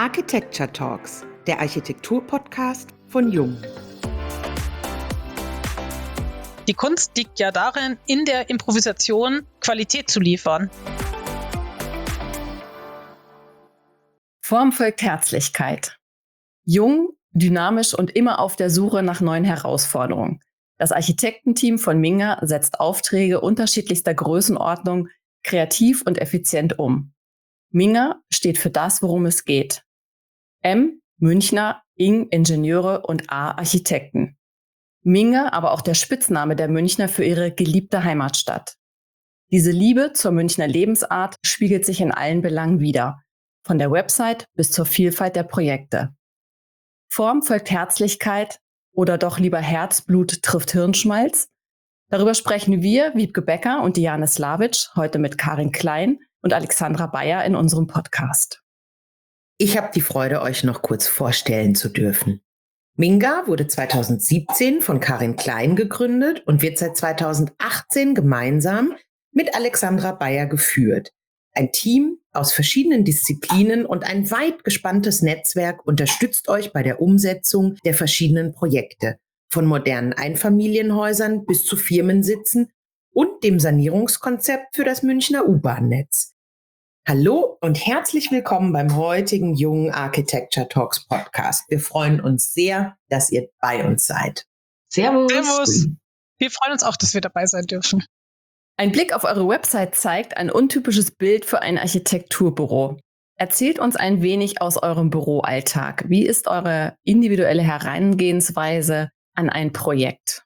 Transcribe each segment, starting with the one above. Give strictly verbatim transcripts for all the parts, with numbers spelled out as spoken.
Architecture Talks, der Architektur-Podcast von Jung. Die Kunst liegt ja darin, in der Improvisation Qualität zu liefern. Form folgt Herzlichkeit. Jung, dynamisch und immer auf der Suche nach neuen Herausforderungen. Das Architektenteam von Minga setzt Aufträge unterschiedlichster Größenordnung kreativ und effizient um. Minga steht für das, worum es geht. M, Münchner, Ing, Ingenieure und A, Architekten. Minga, aber auch der Spitzname der Münchner für ihre geliebte Heimatstadt. Diese Liebe zur Münchner Lebensart spiegelt sich in allen Belangen wider, von der Website bis zur Vielfalt der Projekte. Form folgt Herzlichkeit oder doch lieber Herzblut trifft Hirnschmalz? Darüber sprechen wir, Wiebke Becker und Diane Slavic, heute mit Karin Klein und Alexandra Bayer in unserem Podcast. Ich habe die Freude, euch noch kurz vorstellen zu dürfen. Minga wurde zweitausendsiebzehn von Karin Klein gegründet und wird seit zweitausendachtzehn gemeinsam mit Alexandra Bayer geführt. Ein Team aus verschiedenen Disziplinen und ein weit gespanntes Netzwerk unterstützt euch bei der Umsetzung der verschiedenen Projekte, von modernen Einfamilienhäusern bis zu Firmensitzen und dem Sanierungskonzept für das Münchner U-Bahn-Netz. Hallo und herzlich willkommen beim heutigen Jung Architecture Talks Podcast. Wir freuen uns sehr, dass ihr bei uns seid. Servus. Servus. Wir freuen uns auch, dass wir dabei sein dürfen. Ein Blick auf eure Website zeigt ein untypisches Bild für ein Architekturbüro. Erzählt uns ein wenig aus eurem Büroalltag. Wie ist eure individuelle Herangehensweise an ein Projekt?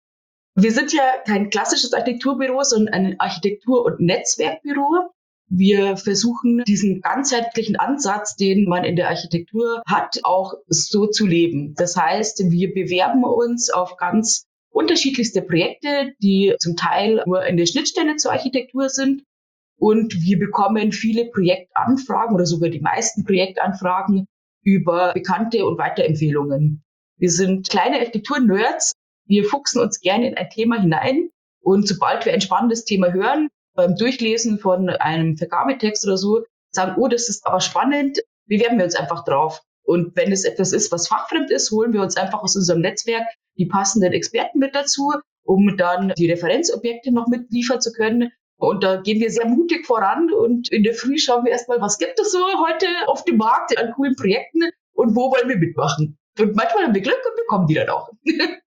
Wir sind ja kein klassisches Architekturbüro, sondern ein Architektur- und Netzwerkbüro. Wir versuchen, diesen ganzheitlichen Ansatz, den man in der Architektur hat, auch so zu leben. Das heißt, wir bewerben uns auf ganz unterschiedlichste Projekte, die zum Teil nur in der Schnittstelle zur Architektur sind. Und wir bekommen viele Projektanfragen oder sogar die meisten Projektanfragen über Bekannte und Weiterempfehlungen. Wir sind kleine Architektur-Nerds. Wir fuchsen uns gerne in ein Thema hinein. Und sobald wir ein spannendes Thema hören, beim Durchlesen von einem Vergabetext oder so, sagen, oh, das ist aber spannend, bewerben wir uns einfach drauf. Und wenn es etwas ist, was fachfremd ist, holen wir uns einfach aus unserem Netzwerk die passenden Experten mit dazu, um dann die Referenzobjekte noch mitliefern zu können. Und da gehen wir sehr mutig voran und in der Früh schauen wir erstmal, was gibt es so heute auf dem Markt an coolen Projekten und wo wollen wir mitmachen. Und manchmal haben wir Glück und bekommen die dann auch.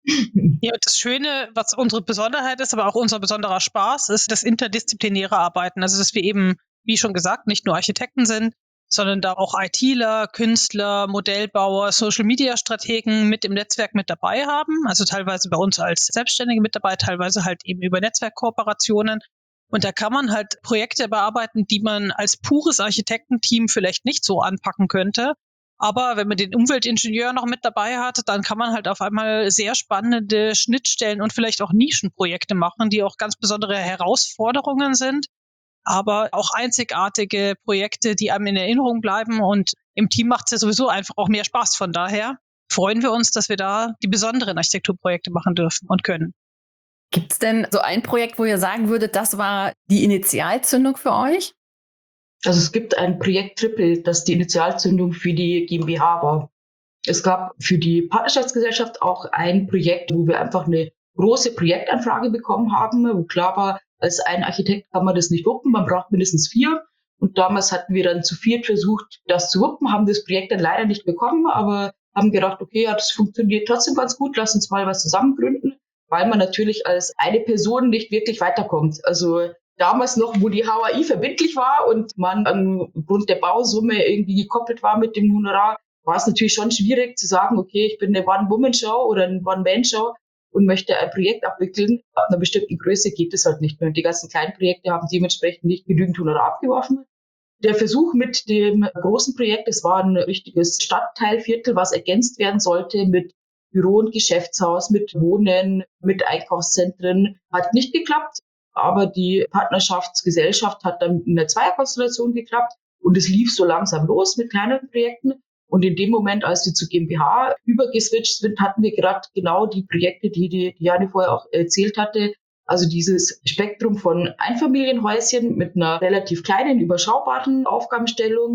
Ja, das Schöne, was unsere Besonderheit ist, aber auch unser besonderer Spaß, ist das interdisziplinäre Arbeiten. Also, dass wir eben, wie schon gesagt, nicht nur Architekten sind, sondern da auch ITler, Künstler, Modellbauer, Social-Media-Strategen mit im Netzwerk mit dabei haben. Also teilweise bei uns als Selbstständige mit dabei, teilweise halt eben über Netzwerkkooperationen. Und da kann man halt Projekte bearbeiten, die man als pures Architektenteam vielleicht nicht so anpacken könnte. Aber wenn man den Umweltingenieur noch mit dabei hat, dann kann man halt auf einmal sehr spannende Schnittstellen und vielleicht auch Nischenprojekte machen, die auch ganz besondere Herausforderungen sind, aber auch einzigartige Projekte, die einem in Erinnerung bleiben. Und im Team macht es ja sowieso einfach auch mehr Spaß. Von daher freuen wir uns, dass wir da die besonderen Architekturprojekte machen dürfen und können. Gibt es denn so ein Projekt, wo ihr sagen würdet, das war die Initialzündung für euch? Also es gibt ein Projekt Triple, das die Initialzündung für die GmbH war. Es gab für die Partnerschaftsgesellschaft auch ein Projekt, wo wir einfach eine große Projektanfrage bekommen haben, wo klar war, als ein Architekt kann man das nicht wuppen, man braucht mindestens vier. Und damals hatten wir dann zu viert versucht, das zu wuppen, haben das Projekt dann leider nicht bekommen, aber haben gedacht, okay, ja, das funktioniert trotzdem ganz gut, lass uns mal was zusammen gründen, weil man natürlich als eine Person nicht wirklich weiterkommt. Also damals noch, wo die H A I verbindlich war und man aufgrund der Bausumme irgendwie gekoppelt war mit dem Honorar, war es natürlich schon schwierig zu sagen, okay, ich bin eine One-Woman-Show oder eine One-Man-Show und möchte ein Projekt abwickeln. Ab einer bestimmten Größe geht es halt nicht mehr. Und die ganzen kleinen Projekte haben dementsprechend nicht genügend Honorar abgeworfen. Der Versuch mit dem großen Projekt, es war ein richtiges Stadtteilviertel, was ergänzt werden sollte mit Büro und Geschäftshaus, mit Wohnen, mit Einkaufszentren, hat nicht geklappt. Aber die Partnerschaftsgesellschaft hat dann in der Zweierkonstellation geklappt und es lief so langsam los mit kleineren Projekten. Und in dem Moment, als wir zur GmbH übergeswitcht sind, hatten wir gerade genau die Projekte, die die Diane vorher auch erzählt hatte. Also dieses Spektrum von Einfamilienhäuschen mit einer relativ kleinen, überschaubaren Aufgabenstellung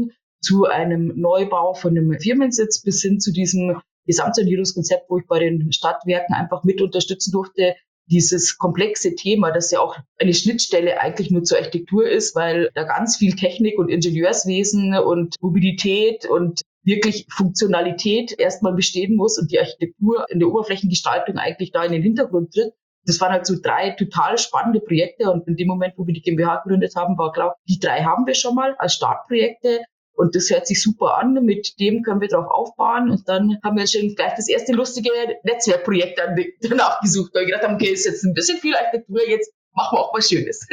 zu einem Neubau von einem Firmensitz bis hin zu diesem Gesamtsanierungskonzept, wo ich bei den Stadtwerken einfach mit unterstützen durfte, dieses komplexe Thema, das ja auch eine Schnittstelle eigentlich nur zur Architektur ist, weil da ganz viel Technik und Ingenieurswesen und Mobilität und wirklich Funktionalität erstmal bestehen muss und die Architektur in der Oberflächengestaltung eigentlich da in den Hintergrund tritt. Das waren halt so drei total spannende Projekte und in dem Moment, wo wir die GmbH gegründet haben, war klar, die drei haben wir schon mal als Startprojekte. Und das hört sich super an, mit dem können wir drauf aufbauen. Und dann haben wir schon gleich das erste lustige Netzwerkprojekt danach gesucht, weil wir gedacht haben, okay, ist jetzt ein bisschen viel Architektur, jetzt machen wir auch was Schönes.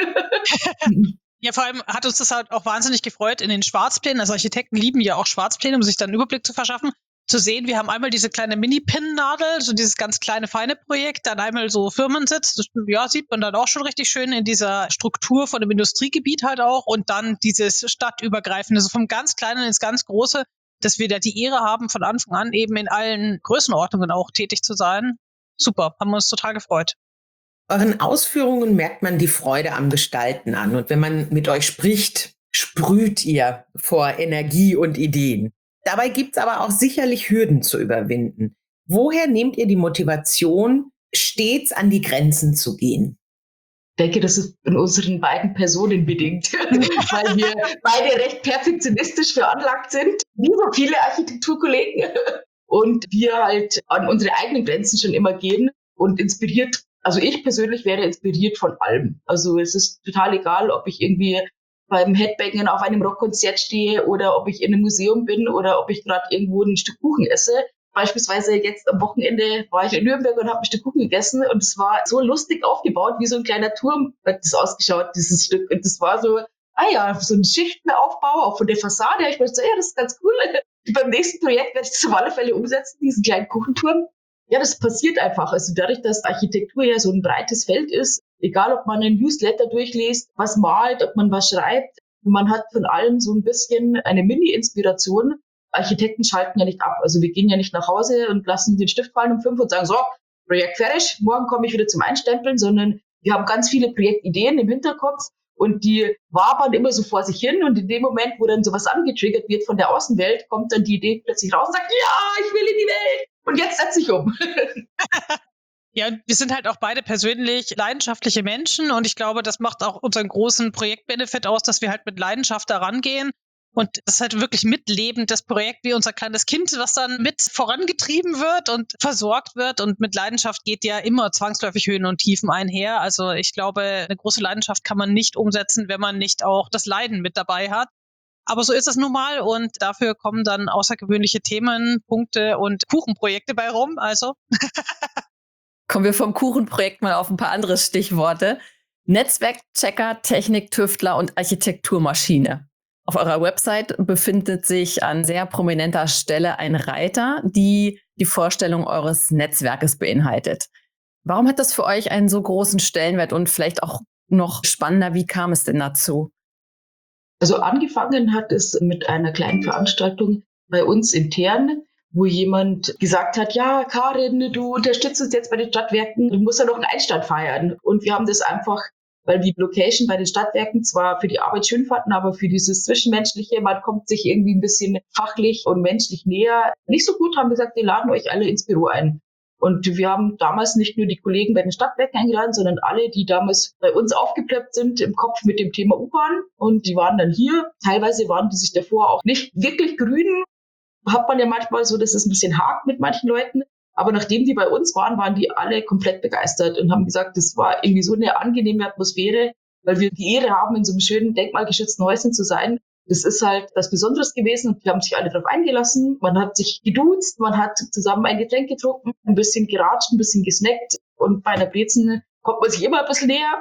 Ja, vor allem hat uns das halt auch wahnsinnig gefreut in den Schwarzplänen. Also Architekten lieben ja auch Schwarzpläne, um sich dann einen Überblick zu verschaffen. Zu sehen, wir haben einmal diese kleine Mini-Pin-Nadel, so dieses ganz kleine, feine Projekt, dann einmal so Firmensitz, das ja, sieht man dann auch schon richtig schön in dieser Struktur von dem Industriegebiet halt auch und dann dieses stadtübergreifende, so vom ganz Kleinen ins ganz Große, dass wir da die Ehre haben, von Anfang an eben in allen Größenordnungen auch tätig zu sein. Super, haben wir uns total gefreut. Euren Ausführungen merkt man die Freude am Gestalten an und wenn man mit euch spricht, sprüht ihr vor Energie und Ideen. Dabei gibt es aber auch sicherlich Hürden zu überwinden. Woher nehmt ihr die Motivation, stets an die Grenzen zu gehen? Ich denke, das ist in unseren beiden Personen bedingt, weil wir beide recht perfektionistisch veranlagt sind, wie so viele Architekturkollegen. Und wir halt an unsere eigenen Grenzen schon immer gehen und inspiriert, also ich persönlich wäre inspiriert von allem. Also es ist total egal, ob ich irgendwie beim Headbangen auf einem Rockkonzert stehe oder ob ich in einem Museum bin oder ob ich gerade irgendwo ein Stück Kuchen esse. Beispielsweise jetzt am Wochenende war ich in Nürnberg und habe ein Stück Kuchen gegessen und es war so lustig aufgebaut, wie so ein kleiner Turm hat das ausgeschaut, dieses Stück. Und das war so, ah ja, so ein Schichtenaufbau, auch von der Fassade. Ich dachte so, ja, das ist ganz cool. Und beim nächsten Projekt werde ich das auf alle Fälle umsetzen, diesen kleinen Kuchenturm. Ja, das passiert einfach. Also dadurch, dass Architektur ja so ein breites Feld ist, egal ob man einen Newsletter durchliest, was malt, ob man was schreibt, man hat von allem so ein bisschen eine Mini-Inspiration. Architekten schalten ja nicht ab. Also wir gehen ja nicht nach Hause und lassen den Stift fallen um fünf und sagen, so, Projekt fertig, morgen komme ich wieder zum Einstempeln, sondern wir haben ganz viele Projektideen im Hinterkopf und die wabern immer so vor sich hin und in dem Moment, wo dann sowas angetriggert wird von der Außenwelt, kommt dann die Idee plötzlich raus und sagt, ja, ich will in die Welt und jetzt setze ich um. Ja, wir sind halt auch beide persönlich leidenschaftliche Menschen und ich glaube, das macht auch unseren großen Projektbenefit aus, dass wir halt mit Leidenschaft da rangehen und das ist halt wirklich mitlebend, das Projekt wie unser kleines Kind, was dann mit vorangetrieben wird und versorgt wird und mit Leidenschaft geht ja immer zwangsläufig Höhen und Tiefen einher. Also ich glaube, eine große Leidenschaft kann man nicht umsetzen, wenn man nicht auch das Leiden mit dabei hat. Aber so ist es nun mal und dafür kommen dann außergewöhnliche Themen, Punkte und Kuchenprojekte bei rum, also... Kommen wir vom Kuchenprojekt mal auf ein paar andere Stichworte. Netzwerkchecker, Techniktüftler und Architekturmaschine. Auf eurer Website befindet sich an sehr prominenter Stelle ein Reiter, die die Vorstellung eures Netzwerkes beinhaltet. Warum hat das für euch einen so großen Stellenwert und vielleicht auch noch spannender, wie kam es denn dazu? Also angefangen hat es mit einer kleinen Veranstaltung bei uns intern, wo jemand gesagt hat, ja, Karin, du unterstützt uns jetzt bei den Stadtwerken, du musst ja noch einen Einstand feiern. Und wir haben das einfach, weil die Location bei den Stadtwerken zwar für die Arbeit schön fanden, aber für dieses Zwischenmenschliche, man kommt sich irgendwie ein bisschen fachlich und menschlich näher, nicht so gut, haben wir gesagt, wir laden euch alle ins Büro ein. Und wir haben damals nicht nur die Kollegen bei den Stadtwerken eingeladen, sondern alle, die damals bei uns aufgeplöppt sind im Kopf mit dem Thema U-Bahn. Und die waren dann hier. Teilweise waren die sich davor auch nicht wirklich grün. Hat man ja manchmal so, dass es ein bisschen hakt mit manchen Leuten. Aber nachdem die bei uns waren, waren die alle komplett begeistert und haben gesagt, das war irgendwie so eine angenehme Atmosphäre, weil wir die Ehre haben, in so einem schönen denkmalgeschützten Häuschen zu sein. Das ist halt was Besonderes gewesen und die haben sich alle darauf eingelassen. Man hat sich geduzt, man hat zusammen ein Getränk getrunken, ein bisschen geratscht, ein bisschen gesnackt und bei einer Brezen kommt man sich immer ein bisschen näher.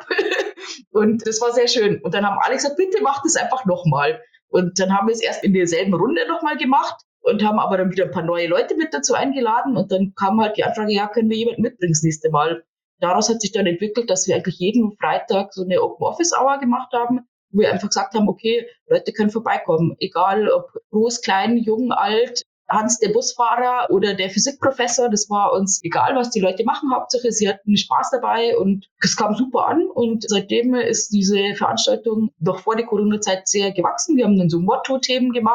Und das war sehr schön. Und dann haben alle gesagt, bitte macht es einfach nochmal. Und dann haben wir es erst in derselben Runde nochmal gemacht und haben aber dann wieder ein paar neue Leute mit dazu eingeladen. Und dann kam halt die Anfrage, ja, können wir jemanden mitbringen das nächste Mal. Daraus hat sich dann entwickelt, dass wir eigentlich jeden Freitag so eine Open Office Hour gemacht haben, wo wir einfach gesagt haben, okay, Leute können vorbeikommen. Egal ob groß, klein, jung, alt, Hans der Busfahrer oder der Physikprofessor, das war uns egal, was die Leute machen. Hauptsache, sie hatten Spaß dabei und es kam super an. Und seitdem ist diese Veranstaltung noch vor der Corona-Zeit sehr gewachsen. Wir haben dann so Motto-Themen gemacht.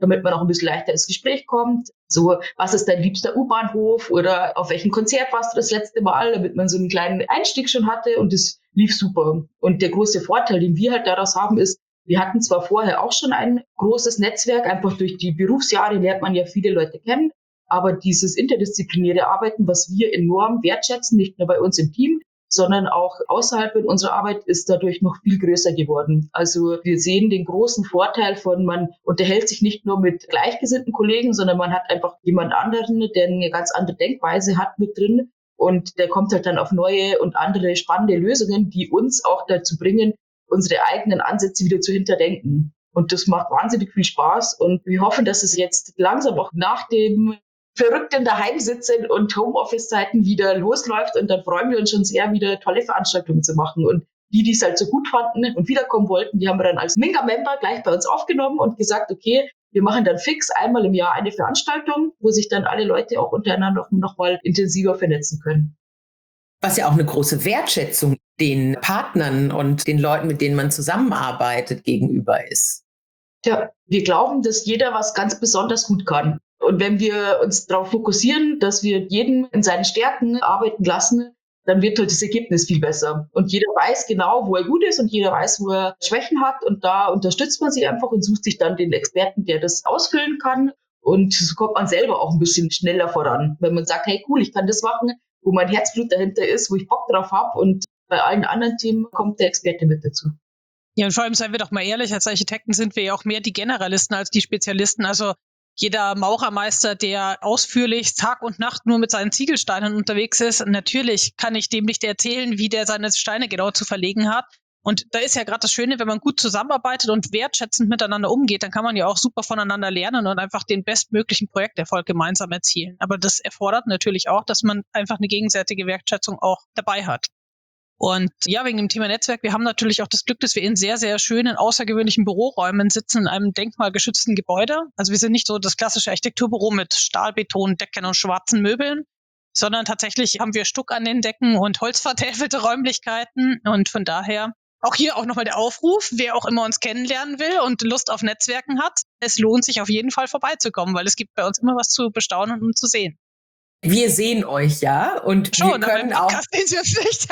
damit man auch ein bisschen leichter ins Gespräch kommt. So, was ist dein liebster U-Bahnhof oder auf welchem Konzert warst du das letzte Mal, damit man so einen kleinen Einstieg schon hatte und das lief super. Und der große Vorteil, den wir halt daraus haben, ist, wir hatten zwar vorher auch schon ein großes Netzwerk, einfach durch die Berufsjahre lernt man ja viele Leute kennen, aber dieses interdisziplinäre Arbeiten, was wir enorm wertschätzen, nicht nur bei uns im Team, sondern auch außerhalb in unserer Arbeit, ist dadurch noch viel größer geworden. Also wir sehen den großen Vorteil von, man unterhält sich nicht nur mit gleichgesinnten Kollegen, sondern man hat einfach jemand anderen, der eine ganz andere Denkweise hat mit drin und der kommt halt dann auf neue und andere spannende Lösungen, die uns auch dazu bringen, unsere eigenen Ansätze wieder zu hinterdenken. Und das macht wahnsinnig viel Spaß und wir hoffen, dass es jetzt langsam auch nach dem verrückten Daheimsitzen und Homeoffice-Zeiten wieder losläuft und dann freuen wir uns schon sehr, wieder tolle Veranstaltungen zu machen. Und die, die es halt so gut fanden und wiederkommen wollten, die haben wir dann als Minga-Member gleich bei uns aufgenommen und gesagt, okay, wir machen dann fix einmal im Jahr eine Veranstaltung, wo sich dann alle Leute auch untereinander noch mal intensiver vernetzen können. Was ja auch eine große Wertschätzung den Partnern und den Leuten, mit denen man zusammenarbeitet, gegenüber ist. Ja, wir glauben, dass jeder was ganz besonders gut kann. Und wenn wir uns darauf fokussieren, dass wir jeden in seinen Stärken arbeiten lassen, dann wird halt das Ergebnis viel besser. Und jeder weiß genau, wo er gut ist und jeder weiß, wo er Schwächen hat. Und da unterstützt man sich einfach und sucht sich dann den Experten, der das ausfüllen kann. Und so kommt man selber auch ein bisschen schneller voran. Wenn man sagt, hey cool, ich kann das machen, wo mein Herzblut dahinter ist, wo ich Bock drauf habe. Und bei allen anderen Themen kommt der Experte mit dazu. Ja, und vor allem, seien wir doch mal ehrlich, als Architekten sind wir ja auch mehr die Generalisten als die Spezialisten. Also jeder Maurermeister, der ausführlich Tag und Nacht nur mit seinen Ziegelsteinen unterwegs ist, natürlich kann ich dem nicht erzählen, wie der seine Steine genau zu verlegen hat. Und da ist ja gerade das Schöne, wenn man gut zusammenarbeitet und wertschätzend miteinander umgeht, dann kann man ja auch super voneinander lernen und einfach den bestmöglichen Projekterfolg gemeinsam erzielen. Aber das erfordert natürlich auch, dass man einfach eine gegenseitige Wertschätzung auch dabei hat. Und ja, wegen dem Thema Netzwerk, wir haben natürlich auch das Glück, dass wir in sehr, sehr schönen, außergewöhnlichen Büroräumen sitzen, in einem denkmalgeschützten Gebäude. Also wir sind nicht so das klassische Architekturbüro mit Stahlbetondecken und schwarzen Möbeln, sondern tatsächlich haben wir Stuck an den Decken und holzvertäfelte Räumlichkeiten. Und von daher auch hier auch nochmal der Aufruf, wer auch immer uns kennenlernen will und Lust auf Netzwerken hat, es lohnt sich auf jeden Fall vorbeizukommen, weil es gibt bei uns immer was zu bestaunen und zu sehen. Wir sehen euch ja und Schon, wir können auch sehen Sie uns nicht.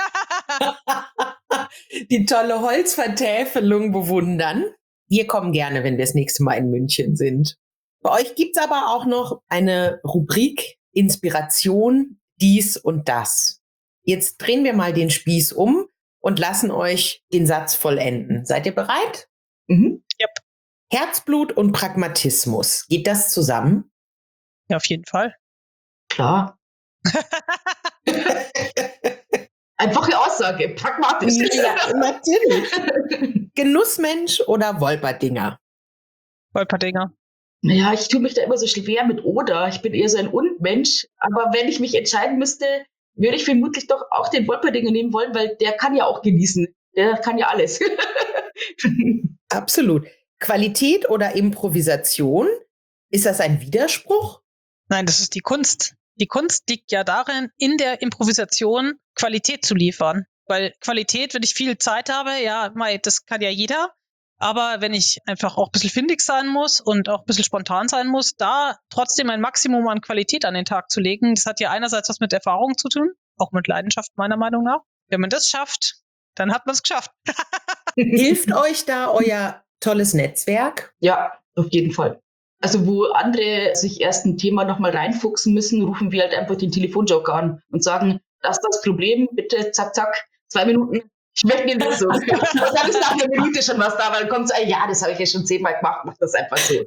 die tolle Holzvertäfelung bewundern. Wir kommen gerne, wenn wir das nächste Mal in München sind. Bei euch gibt's aber auch noch eine Rubrik Inspiration, dies und das. Jetzt drehen wir mal den Spieß um und lassen euch den Satz vollenden. Seid ihr bereit? Mhm. Yep. Herzblut und Pragmatismus. Geht das zusammen? Ja, auf jeden Fall. Klar. Einfache Aussage, pragmatisch. Ja, natürlich. Genussmensch oder Wolperdinger? Wolperdinger. Naja, ich tue mich da immer so schwer mit oder. Ich bin eher so ein Und-Mensch. Aber wenn ich mich entscheiden müsste, würde ich vermutlich doch auch den Wolperdinger nehmen wollen, weil der kann ja auch genießen. Der kann ja alles. Absolut. Qualität oder Improvisation? Ist das ein Widerspruch? Nein, das ist die Kunst. Die Kunst liegt ja darin, in der Improvisation Qualität zu liefern. Weil Qualität, wenn ich viel Zeit habe, ja, mei, das kann ja jeder. Aber wenn ich einfach auch ein bisschen findig sein muss und auch ein bisschen spontan sein muss, da trotzdem ein Maximum an Qualität an den Tag zu legen, das hat ja einerseits was mit Erfahrung zu tun, auch mit Leidenschaft meiner Meinung nach. Wenn man das schafft, dann hat man es geschafft. Hilft euch da euer tolles Netzwerk? Ja, auf jeden Fall. Also wo andere sich erst ein Thema nochmal reinfuchsen müssen, rufen wir halt einfach den Telefonjoker an und sagen, das ist das Problem, bitte zack, zack, zwei Minuten, ich möchte eine Lösung. Und dann ist nach einer Minute schon was da, weil dann kommt so, ja, das habe ich ja schon zehnmal gemacht, mach das einfach so.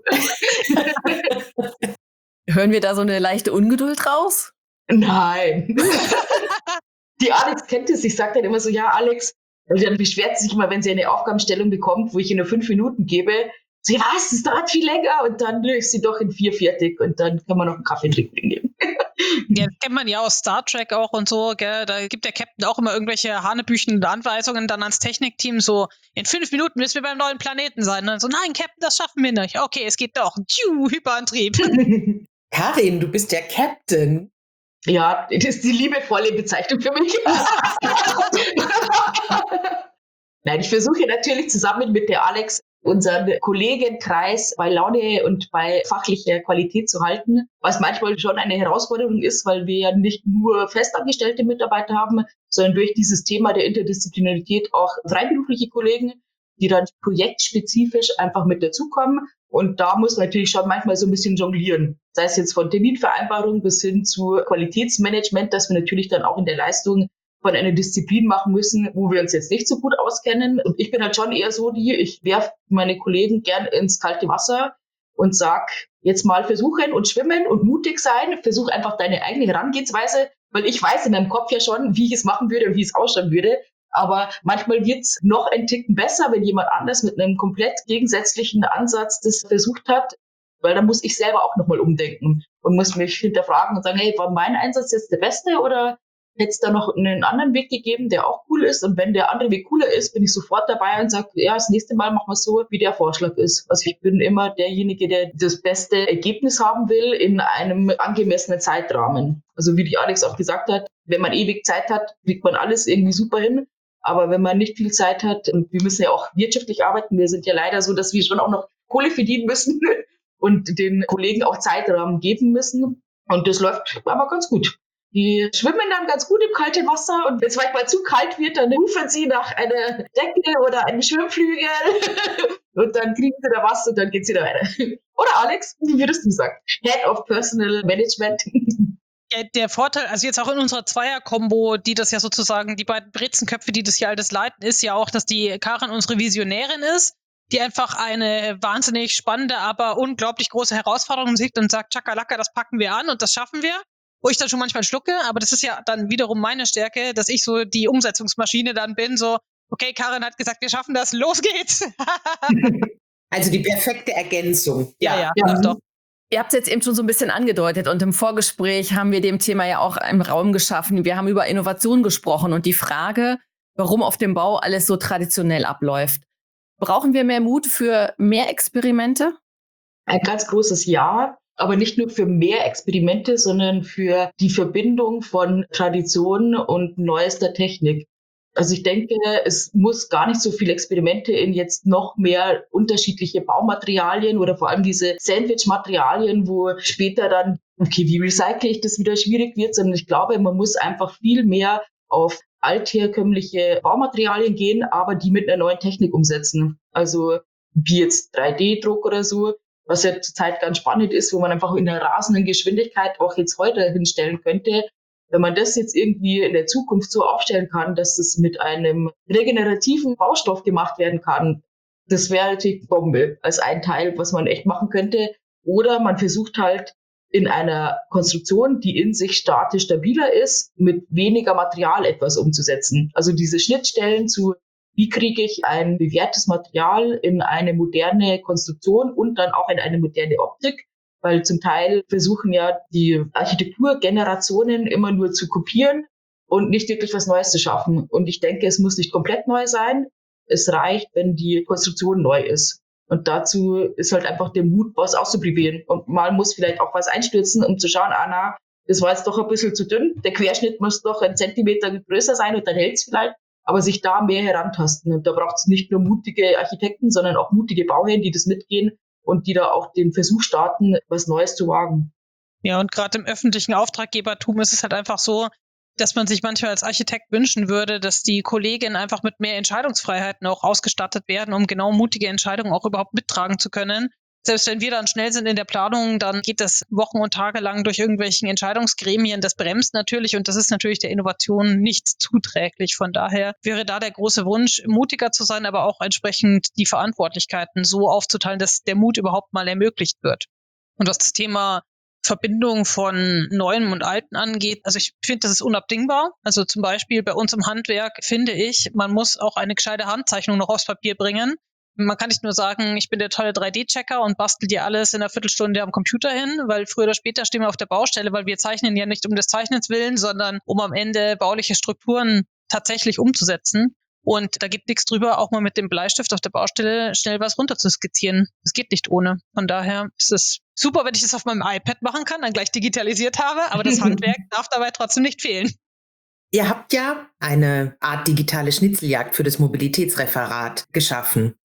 Hören wir da so eine leichte Ungeduld raus? Nein. Die Alex kennt es, ich sage dann immer so, ja, Alex, und dann beschwert sie sich immer, wenn sie eine Aufgabenstellung bekommt, wo ich ihr nur fünf Minuten gebe, so, was, das dauert viel länger und dann ist sie doch in vier fertig und dann kann man noch einen Kaffee trinken geben. Ja, das kennt man ja aus Star Trek auch und so, gell? Da gibt der Captain auch immer irgendwelche hanebüchenden Anweisungen dann ans Technikteam, so, in fünf Minuten müssen wir beim neuen Planeten sein. Und dann so, nein, Captain, das schaffen wir nicht. Okay, es geht doch. Tschu, Hyperantrieb. Karin, du bist der Captain. Ja, das ist die liebevolle Bezeichnung für mich. Nein, ich versuche natürlich zusammen mit der Alex unseren Kollegenkreis bei Laune und bei fachlicher Qualität zu halten, was manchmal schon eine Herausforderung ist, weil wir ja nicht nur festangestellte Mitarbeiter haben, sondern durch dieses Thema der Interdisziplinarität auch freiberufliche Kollegen, die dann projektspezifisch einfach mit dazukommen. Und da muss man natürlich schon manchmal so ein bisschen jonglieren. Sei es jetzt von Terminvereinbarung bis hin zu Qualitätsmanagement, dass wir natürlich dann auch in der Leistung von einer Disziplin machen müssen, wo wir uns jetzt nicht so gut auskennen. Und ich bin halt schon eher so die, ich werfe meine Kollegen gern ins kalte Wasser und sag, jetzt mal versuchen und schwimmen und mutig sein. Versuch einfach deine eigene Herangehensweise, weil ich weiß in meinem Kopf ja schon, wie ich es machen würde und wie es ausschauen würde. Aber manchmal wird's noch ein Ticken besser, wenn jemand anders mit einem komplett gegensätzlichen Ansatz das versucht hat, weil dann muss ich selber auch nochmal umdenken und muss mich hinterfragen und sagen, hey, war mein Einsatz jetzt der beste oder hätte es da noch einen anderen Weg gegeben, der auch cool ist? Und wenn der andere Weg cooler ist, bin ich sofort dabei und sage, ja, das nächste Mal machen wir es so, wie der Vorschlag ist. Also ich bin immer derjenige, der das beste Ergebnis haben will in einem angemessenen Zeitrahmen. Also wie die Alex auch gesagt hat, wenn man ewig Zeit hat, kriegt man alles irgendwie super hin. Aber wenn man nicht viel Zeit hat, und wir müssen ja auch wirtschaftlich arbeiten, wir sind ja leider so, dass wir schon auch noch Kohle verdienen müssen und den Kollegen auch Zeitrahmen geben müssen. Und das läuft aber ganz gut. Die schwimmen dann ganz gut im kalten Wasser und wenn es manchmal zu kalt wird, dann rufen sie nach einer Decke oder einem Schwimmflügel und dann kriegen sie da was und dann geht's wieder weiter. Oder Alex, wie würdest du sagen? Head of Personal Management. Ja, der Vorteil, also jetzt auch in unserer Zweier-Kombo, die das ja sozusagen, die beiden Brezenköpfe, die das hier alles leiten, ist ja auch, dass die Karin unsere Visionärin ist, die einfach eine wahnsinnig spannende, aber unglaublich große Herausforderung sieht und sagt, Chakalaka, das packen wir an und das schaffen wir. Wo ich dann schon manchmal schlucke, aber das ist ja dann wiederum meine Stärke, dass ich so die Umsetzungsmaschine dann bin, so, okay, Karin hat gesagt, wir schaffen das, los geht's. Also die perfekte Ergänzung. Ja, ja, ja, doch. Ihr habt es jetzt eben schon so ein bisschen angedeutet und im Vorgespräch haben wir dem Thema ja auch einen Raum geschaffen. Wir haben über Innovation gesprochen und die Frage, warum auf dem Bau alles so traditionell abläuft. Brauchen wir mehr Mut für mehr Experimente? Ein ganz großes Ja, aber nicht nur für mehr Experimente, sondern für die Verbindung von Tradition und neuester Technik. Also ich denke, es muss gar nicht so viele Experimente in jetzt noch mehr unterschiedliche Baumaterialien oder vor allem diese Sandwich-Materialien, wo später dann, okay, wie recycle ich das wieder schwierig wird, sondern ich glaube, man muss einfach viel mehr auf altherkömmliche Baumaterialien gehen, aber die mit einer neuen Technik umsetzen. Also wie jetzt drei D Druck oder so, was ja zurzeit ganz spannend ist, wo man einfach in einer rasenden Geschwindigkeit auch jetzt heute hinstellen könnte. Wenn man das jetzt irgendwie in der Zukunft so aufstellen kann, dass es mit einem regenerativen Baustoff gemacht werden kann, das wäre natürlich Bombe als ein Teil, was man echt machen könnte. Oder man versucht halt in einer Konstruktion, die in sich statisch stabiler ist, mit weniger Material etwas umzusetzen. Also diese Schnittstellen zu, wie kriege ich ein bewährtes Material in eine moderne Konstruktion und dann auch in eine moderne Optik. Weil zum Teil versuchen ja die Architekturgenerationen immer nur zu kopieren und nicht wirklich was Neues zu schaffen. Und ich denke, es muss nicht komplett neu sein. Es reicht, wenn die Konstruktion neu ist. Und dazu ist halt einfach der Mut, was auszuprobieren. Und mal muss vielleicht auch was einstürzen, um zu schauen, ah na, das war jetzt doch ein bisschen zu dünn. Der Querschnitt muss doch ein Zentimeter größer sein und dann hält es vielleicht. Aber sich da mehr herantasten. Und da braucht es nicht nur mutige Architekten, sondern auch mutige Bauherren, die das mitgehen und die da auch den Versuch starten, was Neues zu wagen. Ja, und gerade im öffentlichen Auftraggebertum ist es halt einfach so, dass man sich manchmal als Architekt wünschen würde, dass die Kolleginnen einfach mit mehr Entscheidungsfreiheiten auch ausgestattet werden, um genau mutige Entscheidungen auch überhaupt mittragen zu können. Selbst wenn wir dann schnell sind in der Planung, dann geht das Wochen und Tage lang durch irgendwelchen Entscheidungsgremien. Das bremst natürlich und das ist natürlich der Innovation nicht zuträglich. Von daher wäre da der große Wunsch, mutiger zu sein, aber auch entsprechend die Verantwortlichkeiten so aufzuteilen, dass der Mut überhaupt mal ermöglicht wird. Und was das Thema Verbindung von Neuem und Alten angeht, also ich finde, das ist unabdingbar. Also zum Beispiel bei uns im Handwerk finde ich, man muss auch eine gescheite Handzeichnung noch aufs Papier bringen. Man kann nicht nur sagen, ich bin der tolle drei D Checker und bastel dir alles in einer Viertelstunde am Computer hin, weil früher oder später stehen wir auf der Baustelle, weil wir zeichnen ja nicht um des Zeichnens willen, sondern um am Ende bauliche Strukturen tatsächlich umzusetzen. Und da gibt nichts drüber, auch mal mit dem Bleistift auf der Baustelle schnell was runter zu skizzieren. Das geht nicht ohne. Von daher ist es super, wenn ich das auf meinem iPad machen kann, dann gleich digitalisiert habe, aber das Handwerk darf dabei trotzdem nicht fehlen. Ihr habt ja eine Art digitale Schnitzeljagd für das Mobilitätsreferat geschaffen.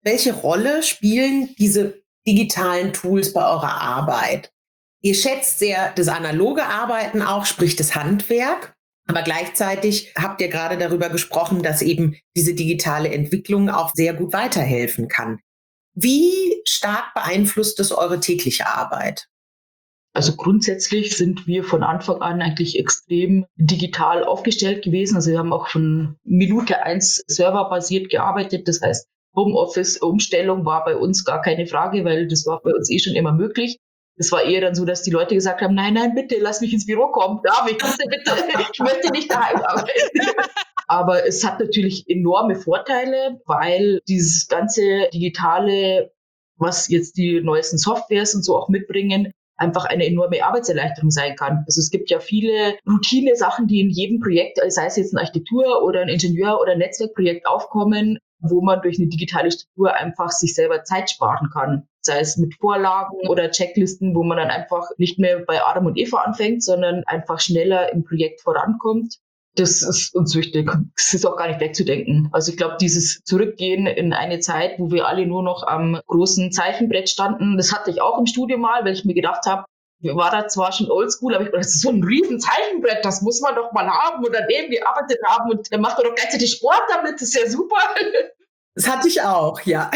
welche Rolle spielen diese digitalen Tools bei eurer Arbeit? Ihr schätzt sehr das analoge Arbeiten auch, sprich das Handwerk. Aber gleichzeitig habt ihr gerade darüber gesprochen, dass eben diese digitale Entwicklung auch sehr gut weiterhelfen kann. Wie stark beeinflusst es eure tägliche Arbeit? Also grundsätzlich sind wir von Anfang an eigentlich extrem digital aufgestellt gewesen. Also wir haben auch von Minute eins serverbasiert gearbeitet. Das heißt, Homeoffice-Umstellung war bei uns gar keine Frage, weil das war bei uns eh schon immer möglich. Es war eher dann so, dass die Leute gesagt haben, nein, nein, bitte, lass mich ins Büro kommen. Darf ich, bitte, bitte, ich möchte nicht daheim arbeiten. Aber es hat natürlich enorme Vorteile, weil dieses ganze Digitale, was jetzt die neuesten Softwares und so auch mitbringen, einfach eine enorme Arbeitserleichterung sein kann. Also es gibt ja viele Routine-Sachen, die in jedem Projekt, sei es jetzt ein Architektur- oder ein Ingenieur- oder ein Netzwerkprojekt aufkommen, wo man durch eine digitale Struktur einfach sich selber Zeit sparen kann. Sei es mit Vorlagen oder Checklisten, wo man dann einfach nicht mehr bei Adam und Eva anfängt, sondern einfach schneller im Projekt vorankommt. Das ist uns wichtig. Das ist auch gar nicht wegzudenken. Also ich glaube, dieses Zurückgehen in eine Zeit, wo wir alle nur noch am großen Zeichenbrett standen, das hatte ich auch im Studium mal, weil ich mir gedacht habe, war da zwar schon oldschool, aber ich dachte, das ist so ein riesen Zeichenbrett, das muss man doch mal haben und an dem gearbeitet haben und dann macht man doch gleichzeitig Sport damit, das ist ja super. Das hatte ich auch, ja.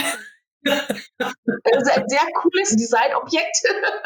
Das ist ein sehr cooles Designobjekt.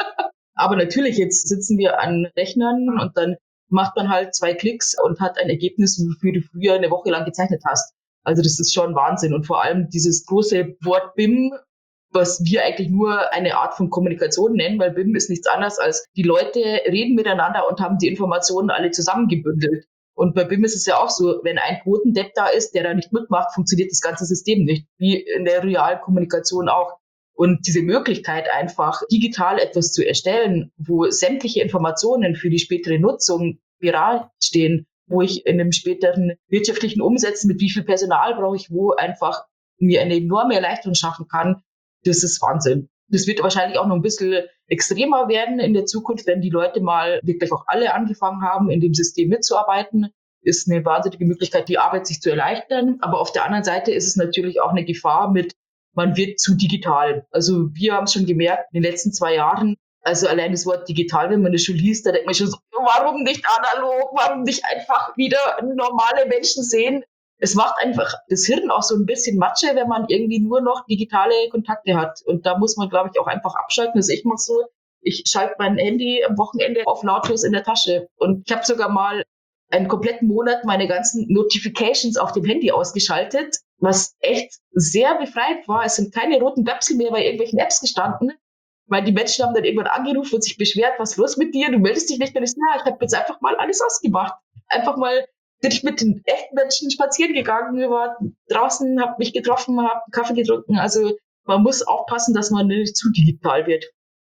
Aber natürlich, jetzt sitzen wir an Rechnern und dann macht man halt zwei Klicks und hat ein Ergebnis, wofür du früher eine Woche lang gezeichnet hast. Also das ist schon Wahnsinn. Und vor allem dieses große Wort B I M, was wir eigentlich nur eine Art von Kommunikation nennen, weil B I M ist nichts anderes als die Leute reden miteinander und haben die Informationen alle zusammengebündelt. Und bei B I M ist es ja auch so, wenn ein Quotendepp da ist, der da nicht mitmacht, funktioniert das ganze System nicht, wie in der realen Kommunikation auch. Und diese Möglichkeit, einfach digital etwas zu erstellen, wo sämtliche Informationen für die spätere Nutzung viral stehen, wo ich in einem späteren wirtschaftlichen Umsetzen, mit wie viel Personal brauche ich wo, einfach mir eine enorme Erleichterung schaffen kann, das ist Wahnsinn. Das wird wahrscheinlich auch noch ein bisschen extremer werden in der Zukunft, wenn die Leute mal wirklich auch alle angefangen haben, in dem System mitzuarbeiten. Ist eine wahnsinnige Möglichkeit, die Arbeit sich zu erleichtern. Aber auf der anderen Seite ist es natürlich auch eine Gefahr mit, man wird zu digital. Also wir haben es schon gemerkt in den letzten zwei Jahren, also allein das Wort digital, wenn man das schon liest, da denkt man schon so, warum nicht analog, warum nicht einfach wieder normale Menschen sehen? Es macht einfach das Hirn auch so ein bisschen Matsche, wenn man irgendwie nur noch digitale Kontakte hat. Und da muss man, glaube ich, auch einfach abschalten. Also ich mache so, ich schalte mein Handy am Wochenende auf lautlos in der Tasche. Und ich habe sogar mal einen kompletten Monat meine ganzen Notifications auf dem Handy ausgeschaltet, was echt sehr befreit war. Es sind keine roten Bäpsel mehr bei irgendwelchen Apps gestanden, weil die Menschen haben dann irgendwann angerufen und sich beschwert, was ist los mit dir? Du meldest dich nicht mehr. Ich so, ja, ich habe jetzt einfach mal alles ausgemacht. Einfach mal bin ich mit den echten Menschen spazieren gegangen, wir waren draußen, habe mich getroffen, habe einen Kaffee getrunken. Also man muss aufpassen, dass man nicht zu digital wird.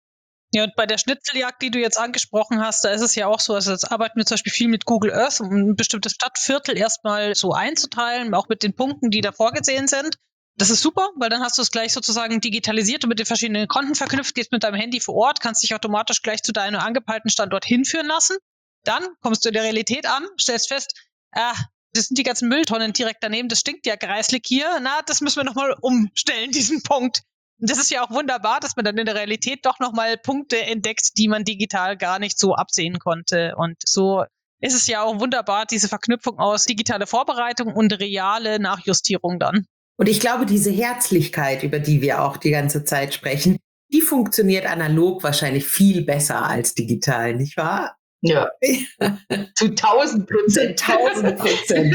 Ja, und bei der Schnitzeljagd, die du jetzt angesprochen hast, da ist es ja auch so, also jetzt arbeiten wir zum Beispiel viel mit Google Earth, um ein bestimmtes Stadtviertel erstmal so einzuteilen, auch mit den Punkten, die da vorgesehen sind. Das ist super, weil dann hast du es gleich sozusagen digitalisiert und mit den verschiedenen Konten verknüpft, gehst mit deinem Handy vor Ort, kannst dich automatisch gleich zu deinem angepeilten Standort hinführen lassen. Dann kommst du in der Realität an, stellst fest, ah, das sind die ganzen Mülltonnen direkt daneben, das stinkt ja greislig hier, na, das müssen wir nochmal umstellen, diesen Punkt. Und das ist ja auch wunderbar, dass man dann in der Realität doch nochmal Punkte entdeckt, die man digital gar nicht so absehen konnte. Und so ist es ja auch wunderbar, diese Verknüpfung aus digitaler Vorbereitung und reale Nachjustierung dann. Und ich glaube, diese Herzlichkeit, über die wir auch die ganze Zeit sprechen, die funktioniert analog wahrscheinlich viel besser als digital, nicht wahr? Ja, zu tausend Prozent. Zu tausend Prozent.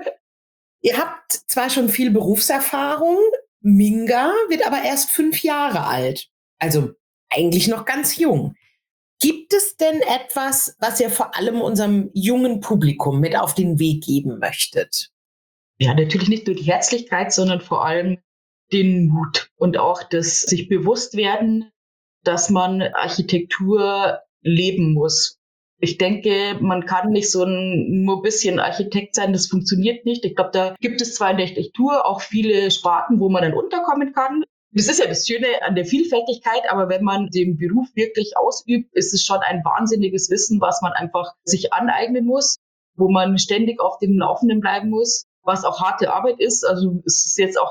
Ihr habt zwar schon viel Berufserfahrung, Minga wird aber erst fünf Jahre alt, also eigentlich noch ganz jung. Gibt es denn etwas, was ihr vor allem unserem jungen Publikum mit auf den Weg geben möchtet? Ja, natürlich nicht nur die Herzlichkeit, sondern vor allem den Mut und auch das sich bewusst werden, dass man Architektur leben muss. Ich denke, man kann nicht so ein nur ein bisschen Architekt sein, das funktioniert nicht. Ich glaube, da gibt es zwar in der Architektur auch viele Sparten, wo man dann unterkommen kann. Das ist ja das Schöne an der Vielfältigkeit, aber wenn man den Beruf wirklich ausübt, ist es schon ein wahnsinniges Wissen, was man einfach sich aneignen muss, wo man ständig auf dem Laufenden bleiben muss, was auch harte Arbeit ist. Also es ist jetzt auch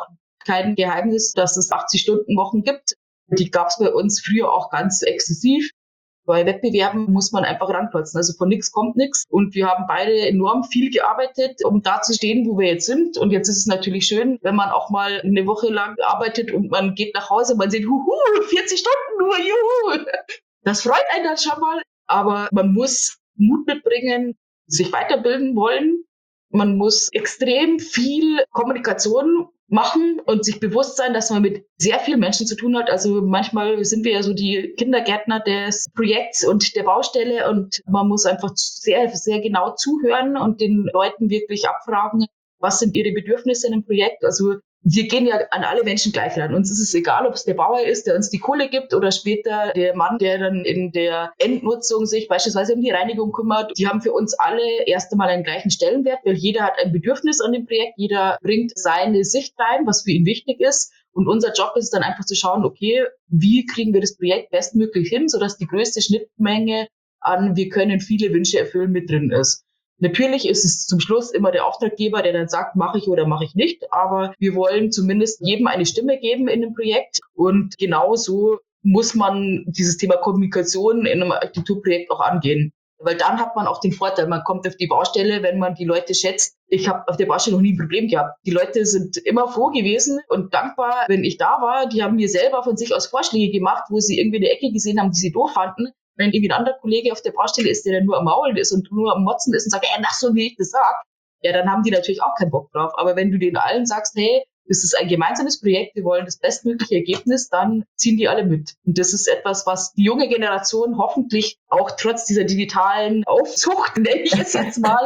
kein Geheimnis, dass es achtzig-Stunden-Wochen gibt. Die gab es bei uns früher auch ganz exzessiv. Bei Wettbewerben muss man einfach ranklotzen. Also von nichts kommt nichts. Und wir haben beide enorm viel gearbeitet, um da zu stehen, wo wir jetzt sind. Und jetzt ist es natürlich schön, wenn man auch mal eine Woche lang arbeitet und man geht nach Hause und man sieht, huhu, vierzig Stunden nur, juhu. Das freut einen dann schon mal. Aber man muss Mut mitbringen, sich weiterbilden wollen. Man muss extrem viel Kommunikation machen und sich bewusst sein, dass man mit sehr vielen Menschen zu tun hat. Also manchmal sind wir ja so die Kindergärtner des Projekts und der Baustelle und man muss einfach sehr, sehr genau zuhören und den Leuten wirklich abfragen, was sind ihre Bedürfnisse in einem Projekt. Also wir gehen ja an alle Menschen gleich ran. Uns ist es egal, ob es der Bauer ist, der uns die Kohle gibt oder später der Mann, der dann in der Endnutzung sich beispielsweise um die Reinigung kümmert. Die haben für uns alle erst einmal einen gleichen Stellenwert, weil jeder hat ein Bedürfnis an dem Projekt, jeder bringt seine Sicht rein, was für ihn wichtig ist. Und unser Job ist dann einfach zu schauen, okay, wie kriegen wir das Projekt bestmöglich hin, sodass die größte Schnittmenge an wir können viele Wünsche erfüllen mit drin ist. Natürlich ist es zum Schluss immer der Auftraggeber, der dann sagt, mache ich oder mache ich nicht. Aber wir wollen zumindest jedem eine Stimme geben in dem Projekt. Und genauso muss man dieses Thema Kommunikation in einem Architekturprojekt auch angehen. Weil dann hat man auch den Vorteil, man kommt auf die Baustelle, wenn man die Leute schätzt. Ich habe auf der Baustelle noch nie ein Problem gehabt. Die Leute sind immer froh gewesen und dankbar, wenn ich da war. Die haben mir selber von sich aus Vorschläge gemacht, wo sie irgendwie eine Ecke gesehen haben, die sie doof fanden. Wenn irgendwie ein anderer Kollege auf der Baustelle ist, der dann nur am Maulen ist und nur am Motzen ist und sagt, ey, mach so, wie ich das sag, ja, dann haben die natürlich auch keinen Bock drauf. Aber wenn du denen allen sagst, hey, das ist ein gemeinsames Projekt, wir wollen das bestmögliche Ergebnis, dann ziehen die alle mit. Und das ist etwas, was die junge Generation hoffentlich auch trotz dieser digitalen Aufzucht, nenne ich es jetzt mal,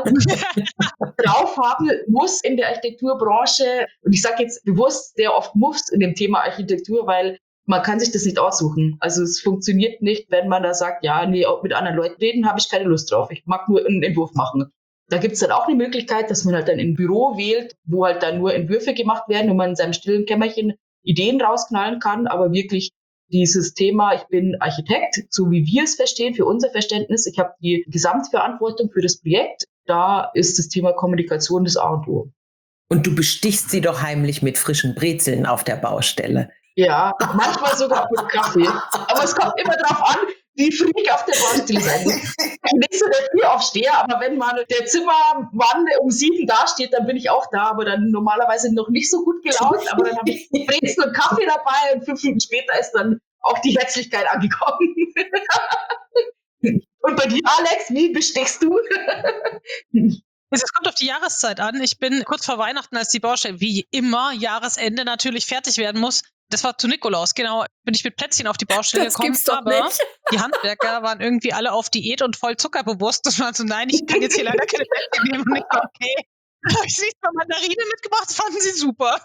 drauf haben muss in der Architekturbranche. Und ich sage jetzt bewusst sehr oft muss in dem Thema Architektur, weil man kann sich das nicht aussuchen. Also es funktioniert nicht, wenn man da sagt, ja, nee, auch mit anderen Leuten reden habe ich keine Lust drauf. Ich mag nur einen Entwurf machen. Da gibt es dann auch eine Möglichkeit, dass man halt dann ein Büro wählt, wo halt dann nur Entwürfe gemacht werden und man in seinem stillen Kämmerchen Ideen rausknallen kann. Aber wirklich dieses Thema, ich bin Architekt, so wie wir es verstehen, für unser Verständnis. Ich habe die Gesamtverantwortung für das Projekt. Da ist das Thema Kommunikation das A und O. Und du bestichst sie doch heimlich mit frischen Brezeln auf der Baustelle. Ja, manchmal sogar mit Kaffee. Aber es kommt immer darauf an, wie früh ich auf der Baustelle sein muss. Ich bin nicht so der Frühaufsteher, aber wenn mal der Zimmermann um sieben dasteht, dann bin ich auch da, aber dann normalerweise noch nicht so gut gelaunt. Aber dann habe ich Brezel und Kaffee dabei und fünf Minuten später ist dann auch die Herzlichkeit angekommen. Und bei dir, Alex, wie bestichst du? Es kommt auf die Jahreszeit an. Ich bin kurz vor Weihnachten, als die Baustelle wie immer Jahresende natürlich fertig werden muss. Das war zu Nikolaus, genau. Bin ich mit Plätzchen auf die Baustelle das gekommen, gibt's doch aber nicht. die Handwerker waren irgendwie alle auf Diät und voll zuckerbewusst. Das war so, nein, ich kann jetzt hier leider keine Plätzchen nehmen. Und ich war, okay. Dann habe ich sie mal Mandarine mitgebracht, das fanden sie super.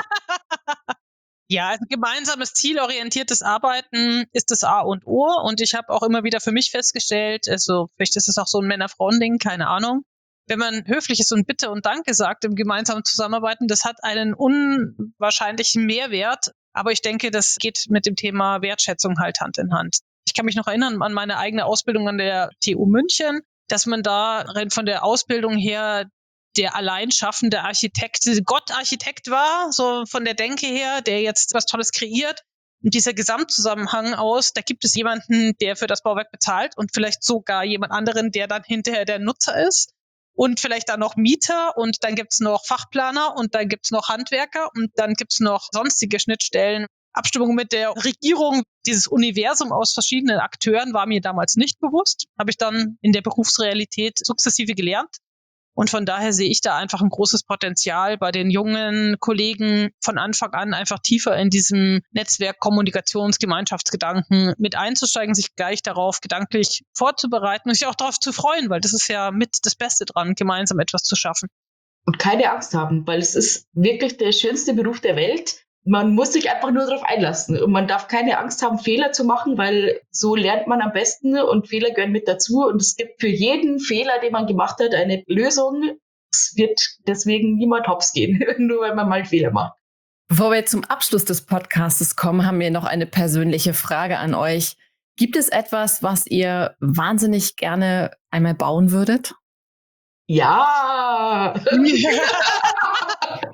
Ja, also gemeinsames zielorientiertes Arbeiten ist das A und O. Und ich habe auch immer wieder für mich festgestellt, also vielleicht ist es auch so ein Männer-Frauen-Ding, keine Ahnung. Wenn man höflich ist und Bitte und Danke sagt im gemeinsamen Zusammenarbeiten, das hat einen unwahrscheinlichen Mehrwert. Aber ich denke, das geht mit dem Thema Wertschätzung halt Hand in Hand. Ich kann mich noch erinnern an meine eigene Ausbildung an der T U München, dass man da von der Ausbildung her der allein schaffende Architekt, Gott-Architekt war, so von der Denke her, der jetzt was Tolles kreiert. Und dieser Gesamtzusammenhang aus, da gibt es jemanden, der für das Bauwerk bezahlt und vielleicht sogar jemand anderen, der dann hinterher der Nutzer ist. Und vielleicht dann noch Mieter und dann gibt's noch Fachplaner und dann gibt's noch Handwerker und dann gibt's noch sonstige Schnittstellen. Abstimmung mit der Regierung, dieses Universum aus verschiedenen Akteuren war mir damals nicht bewusst. Habe ich dann in der Berufsrealität sukzessive gelernt. Und von daher sehe ich da einfach ein großes Potenzial bei den jungen Kollegen von Anfang an einfach tiefer in diesem Netzwerk, Kommunikations-, Gemeinschaftsgedanken mit einzusteigen, sich gleich darauf gedanklich vorzubereiten und sich auch darauf zu freuen, weil das ist ja mit das Beste dran, gemeinsam etwas zu schaffen. Und keine Angst haben, weil es ist wirklich der schönste Beruf der Welt. Man muss sich einfach nur darauf einlassen und man darf keine Angst haben, Fehler zu machen, weil so lernt man am besten und Fehler gehören mit dazu und es gibt für jeden Fehler, den man gemacht hat, eine Lösung. Es wird deswegen niemand hops gehen, nur weil man mal einen Fehler macht. Bevor wir zum Abschluss des Podcasts kommen, haben wir noch eine persönliche Frage an euch. Gibt es etwas, was ihr wahnsinnig gerne einmal bauen würdet? Ja!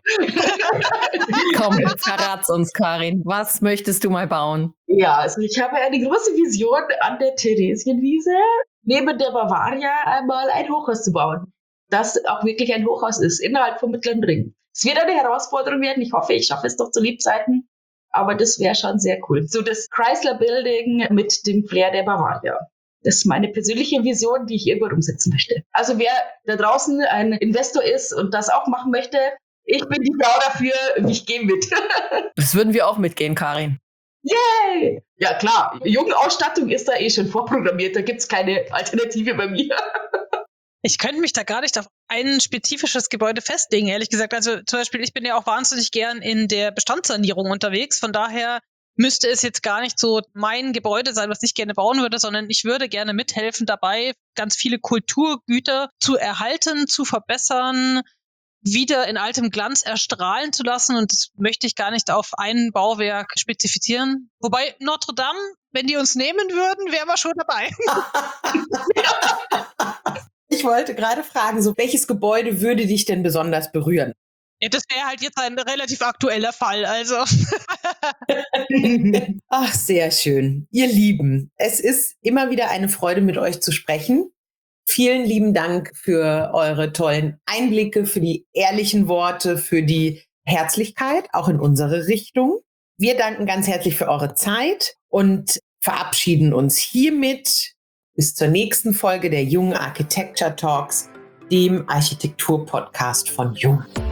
Komm, verrat's uns, Karin. Was möchtest du mal bauen? Ja, also ich habe eine große Vision an der Theresienwiese, neben der Bavaria einmal ein Hochhaus zu bauen. Das auch wirklich ein Hochhaus ist, innerhalb vom Mittleren Ring. Es wird eine Herausforderung werden. Ich hoffe, ich schaffe es doch zu Lebzeiten. Aber das wäre schon sehr cool. So das Chrysler Building mit dem Flair der Bavaria. Das ist meine persönliche Vision, die ich irgendwann umsetzen möchte. Also wer da draußen ein Investor ist und das auch machen möchte, ich bin die Frau dafür, ich gehe mit. Das würden wir auch mitgehen, Karin. Yay! Ja klar, Jugendausstattung ist da eh schon vorprogrammiert. Da gibt's keine Alternative bei mir. Ich könnte mich da gar nicht auf ein spezifisches Gebäude festlegen, ehrlich gesagt. Also zum Beispiel, ich bin ja auch wahnsinnig gern in der Bestandssanierung unterwegs. Von daher müsste es jetzt gar nicht so mein Gebäude sein, was ich gerne bauen würde, sondern ich würde gerne mithelfen dabei, ganz viele Kulturgüter zu erhalten, zu verbessern, wieder in altem Glanz erstrahlen zu lassen. Und das möchte ich gar nicht auf ein Bauwerk spezifizieren. Wobei Notre Dame, wenn die uns nehmen würden, wären wir schon dabei. Ich wollte gerade fragen, so welches Gebäude würde dich denn besonders berühren? Ja, das wäre halt jetzt ein relativ aktueller Fall, also. Ach, sehr schön. Ihr Lieben, es ist immer wieder eine Freude, mit euch zu sprechen. Vielen lieben Dank für eure tollen Einblicke, für die ehrlichen Worte, für die Herzlichkeit, auch in unsere Richtung. Wir danken ganz herzlich für eure Zeit und verabschieden uns hiermit bis zur nächsten Folge der Jung Architecture Talks, dem Architektur-Podcast von Jung.